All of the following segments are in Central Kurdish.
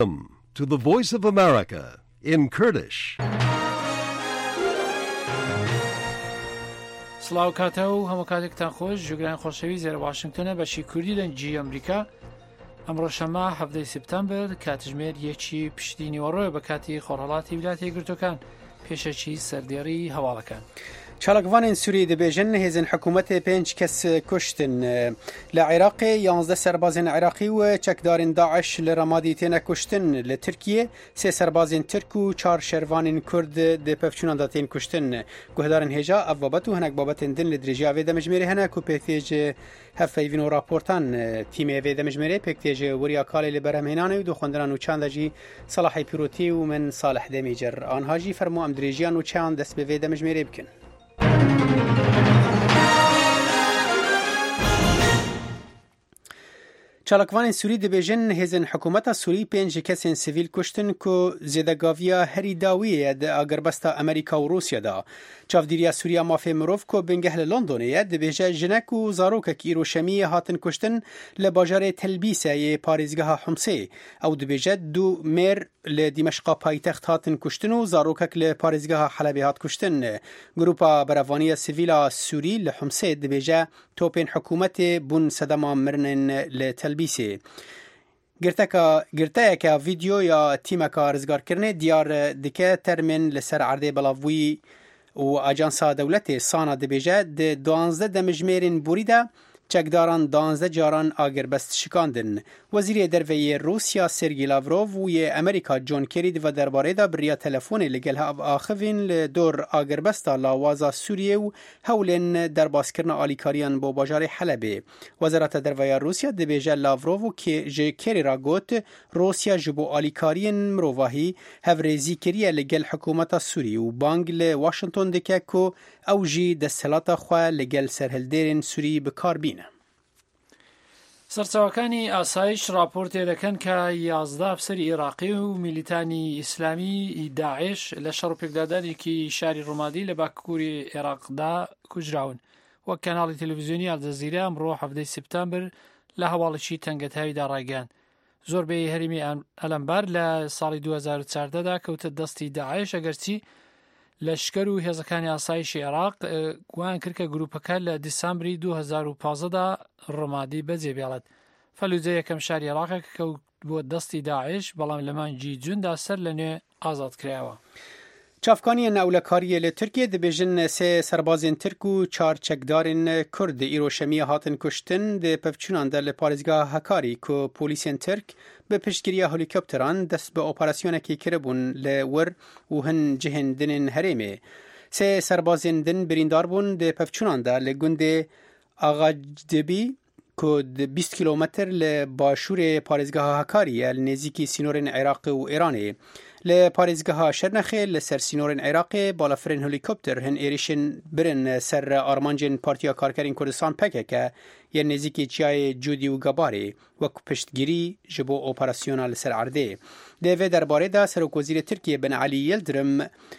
To the Voice of America in Kurdish. سلااو کاتە و هەموو کاتێکتان خۆش ژوگران خۆشەوی زێر واشنگتنە بەشی کوردی لە جی ئەمریکا ئەمڕۆ شەمە 7 سپتامبر کاتژمێر یەکی پشتی نیوەڕۆی بە کاتی خۆرهەڵاتی ویلایەتە یەکگرتووەکان پێشەکی سەردێڕی هەواڵەکان. چالاکوانên Sûriyê dibêjin hêzên hikûmetê 5 kes kuştin. Li Iraqê 11 serbazên Iraqî û çekdarên Daeş li Ramadî têne kuştin. Li Tirkiye 3 serbazên Tirk û 4 şervanên Kurd di pevçûnan da tên kuştin. Guhdarên hêja ev babet û hinek babetên din li dirêjiya vê demijmêrê hene ku pêktê ji hevpeyvîn û raportan tîmê vê demijmêrê pêktê ji wiriya kalê li berhemhênanê û dixwindiran û çanda jî Salahê Pîrotî û min Salih Demîcer. Anha jî fermo em dirêjiyan û çayan dest bi vê demijmêrê bikin. Çalakvanên Sûrî dibêjin hêzên hikûmeta Sûrî 5 kesên sivîl kuştin ku zêdegaviya herî dawî ye di agerbesta Amerîka û Rûsya da. Çavdîriya Sûriya Mafê Mirov ku bingeh li Londonê ye dibêje jinek û zarokek îroşemiyê hatin kuştin li bajarê Telbîsê yê parêzgeha Humsê. Ew dibêje du mêr li Dîmeşqa paytext hatin kuştin û zarokek li parêzgeha Helebê hat kuştin. Grupa berevaniya sivîla Sûrî li Humsê dibêje topên hikûmetê bûn sedema mirinên li Telbîsê. Girteyeka vîdyoya tîmeka rizgarkirinê diyar dike termên li ser erdê belavbûyî û Ajansa Dewletê Sana dibêje di 12 demijmêrên borî de çekdaran 12 caran agirbest şikandin. Wezîrê Derveyê Rûsya Sergey Lavrov û yê Amerîka John Kerry di derbarê de biriya telefonê li gel axivên li dor agirbesta lawaza Sûriyê û hewlên derbaaskirina alîkariyan bo bajarê Helebê. Wezareta Derveya Rûsya dibêje Lavrov û ji Kerry ra got Rûsya ji bo alîkariyên mirovahî hevrêzî kiriye li gel hikûmeta Sûrî û bang li Washington dike ku ew jî desthelata xwe li gel serhildêrên Sûrî bikar bîne. سەرچاوەکانی ئاسایش راپۆرتێ دەکەن کە 11 ئەفسەری عێراقی و میلیتانی ئیسلامی داعش لە شەڕ و پێکدادانێکی شاری ڕۆمادی لە باکووری عێراقدا کوژراون. وەک کەناڵی تەلەڤیزیۆنی ئەلجەزیرە ئەمڕۆ 7 سپتامبر لە هەواڵێکی تەنگەتاویدا ڕایگەیاند. زۆربەی هەرێمی ئەلەمبار لە ساڵی 2014دا کەوتە دەستی داعش ئەگەرچی لەشکەر و هێزەکانی ئاسایشی عێراق گویان کرد کە گروپەکە لە دیسامبری 2015دا ڕۆمادی بەجێبێڵێت. فەلوجە یەکەم شاری عێراقێک کەوت بۆ دەستی داعش بەڵام لە مانگی جووندا سەر لە نوێ ئازاد کرایەوە. Çavkaniyên ewlekariyê li Tirkiye dibêjin 3 serbazên Tirk û 4 çekdarên Kurd îroşemiyê hatin kuştin di pevçûnan de li parêzgeha Hekarî ku polîsên Tirk bi piştgiriya helîkopteran dest bi operasyonekê kiribûn li wir û hin cihên dinên herêmê. 3 serbazên din birîndar bûn di pevçûnan de li gundê Agacdebî ku 20 kilometr li başûrê parêzgeha Hekarî ye li nêzîkî sînorên Iraqê û Îranê. Li parêzgeha Şernexê li ser sînorên Iraqê balafirên helîkopter hin êrişên birin ser armancên Partiya Karkerên Kurdistan PKK yên nêzîkî çiyayê Cudî û Gebarê wek piştgirî ji bo operasyona li ser erdê. Di vê derbarê de Serokwezîrê Tirkiye Bin Elî Yildirim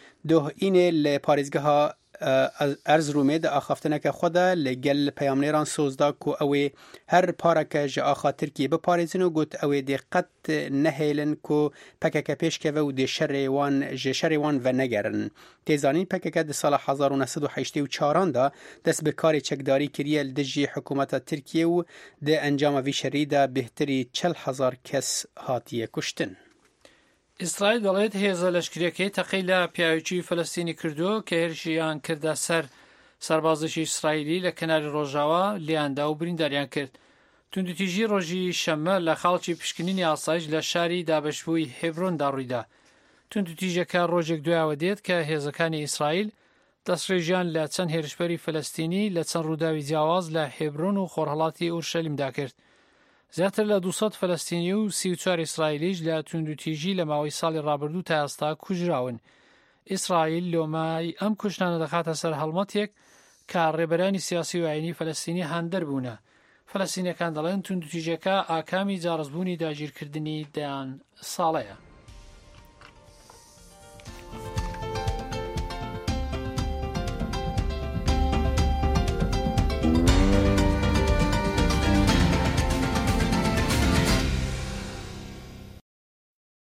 dohînê li parêzgeha Erzurumê di axaftineke xwe de li gel peyamnêran soz da ku ew ê her pareke ji axa Tirkiye biparêzin û got ew ê dê qet nehêlin ku PKK pêşkeve û dê ji şerê wan venegerin. Têzanîn PKK di sala 1984 da dest bi karê çekdarî kiriye li dijî hikûmeta Tirkiye û di encama vî şerî de bêhtirî 40,000 kes hatiye kuştin. ئیسرائیل دەڵێت هێزە لەشکرەکەی تەقەی لە پیاوێکی فەلەستینی کردو کە هێرشیان کردە سەر سەربازێکی ئیسرائیلی لە کەناری ڕۆژاوە لیاندا و برینداریان کرد. توندوتیژی ڕۆژی شەممە لە خاڵکی پشکنینی ئاسایش لە شاری دابەشبووی هێبرۆندا ڕوویدا. توندوتیژەکە ڕۆژێک دوایەوە دێت کە هێزەکانی ئیسرائیل دەستڕێژیان لە چەند هێرشبەری فەلەستینی لە چەند ڕووداوی جیاواز لە هێبرۆن و خۆرهەڵاتی ئورشەلیمدا کرد. زیاتر لە 200 فەلەستینی و 34 ئیسرائیلیش لە توندوتیژی لە ماوەی ساڵی ڕابردوو تا ئێستا کوژراون. ئیسرائیل لۆمای ئەم کوشتانە دەخاتە سەر هەڵمەتێک کە ڕێبەرانی سیاسی و ئاینی فەلەستینی هاندەر بوونە. فەلەستینیەکان دەڵێن توندوتیژەکە ئاکامی جارەزبوونی داگیرکردنی دەیان ساڵەیە.